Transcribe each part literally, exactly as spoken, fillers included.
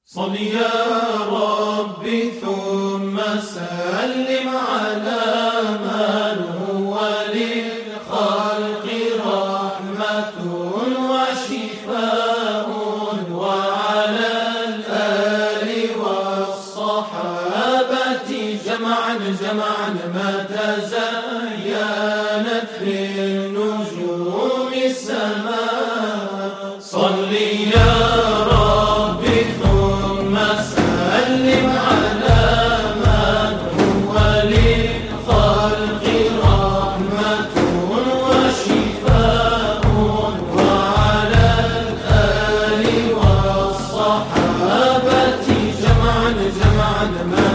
صل يا ربي ثم سلم على من هو للخلق رحمة وشفاء، وعلى الآل والصحابة جمعا جمعا ما تزينت في النجوم السماء. صل يا ربي ثم سلم على من هو للخلق رحمة وشفاء، وعلى الآل والصحابة جمعا جمعا ما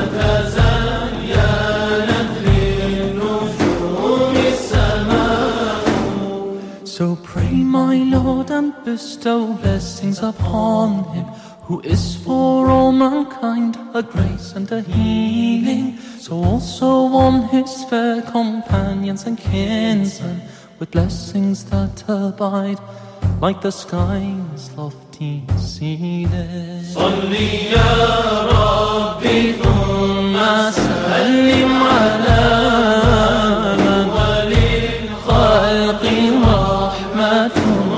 تزينت في النجوم السماء. So pray, my Lord, and bestow blessings upon him, who is for all mankind a grace and a healing. So also on his fair companions and kinsmen, with blessings that abide like the sky's lofty ceiling. صل يا ربي ثم سلم على من هو للخلق رحمة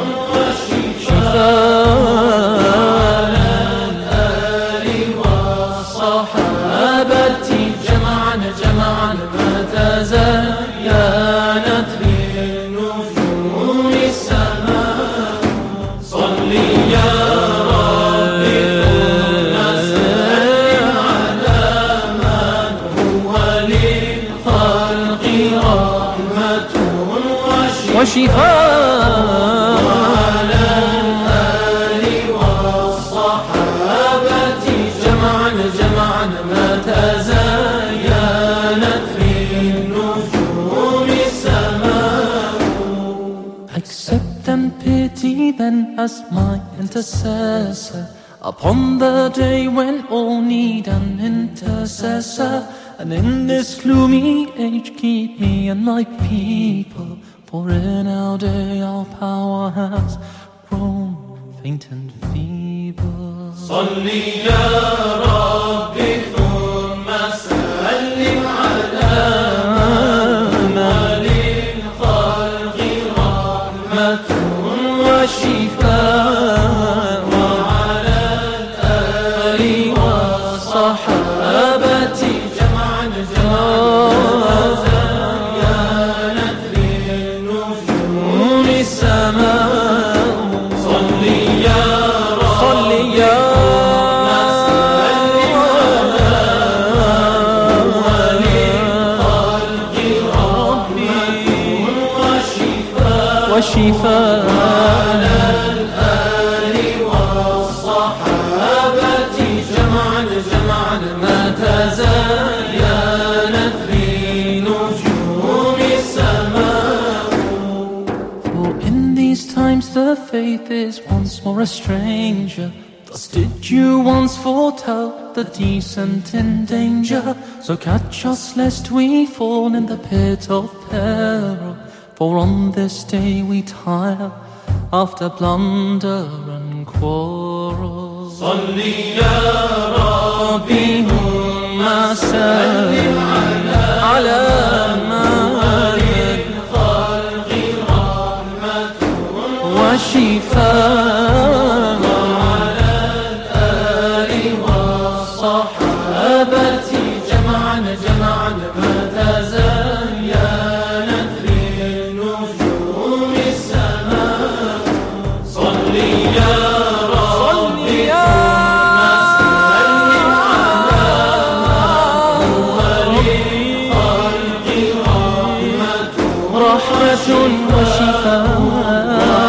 وشفاء، صحابتي جمعا جمعا ما تزينت في النجوم السماء. صل يا ربي ثم سلم على من هو للخلق رحمة وشفاء، وعلى الآل والصحابة جمعا جمعا ما تزينت في النجوم السماء. Accept and pity then as my intercessor upon the day when all need an intercessor. And in this gloomy age keep me and my people, for in our day our power has grown faint and feeble. صل يا ربي ثم سلم على من هو للخلق رحمة وشفاء، وعلى الآل والصحابة جمعا جمعا تزينت في النجوم السماء. صل يا ربي وشفاء، وعلى الآل والصحابة جمعا جمعا ما تزينت في نجوم السماء. For in these times the faith is once more a stranger. Thus did you once foretell the decent in danger. So catch us lest we fall in the pit of peril, for on this day we tire after blunder and quarrel. صل يا ربي ثم سلم على من هو للخلق رحمة وشفاء، وعلى الآل والصحابة جمعا جمعا ما تزينت في النجوم السماء. صل يا ربي ثم سلم على من هو للخلق رحمة رحمة وشفاء.